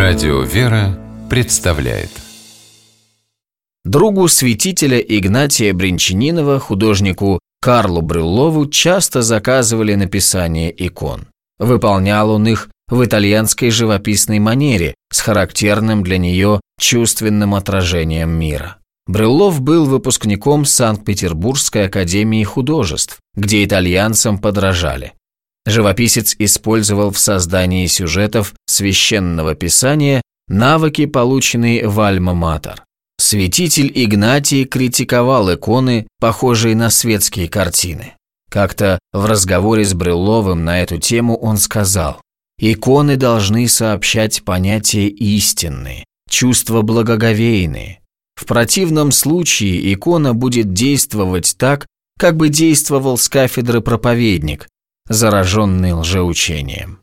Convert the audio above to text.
Радио «Вера» представляет. Другу святителя Игнатия Брянчанинова, художнику Карлу Брюллову, часто заказывали написание икон. Выполнял он их в итальянской живописной манере с характерным для нее чувственным отражением мира. Брюллов был выпускником Санкт-Петербургской академии художеств, где итальянцам подражали. Живописец использовал в создании сюжетов священного писания навыки, полученные в Альма-Матер. Святитель Игнатий критиковал иконы, похожие на светские картины. Как-то в разговоре с Брюлловым на эту тему он сказал: «Иконы должны сообщать понятия истинные, чувства благоговейные. В противном случае икона будет действовать так, как бы действовал с кафедры проповедник, зараженный лжеучением».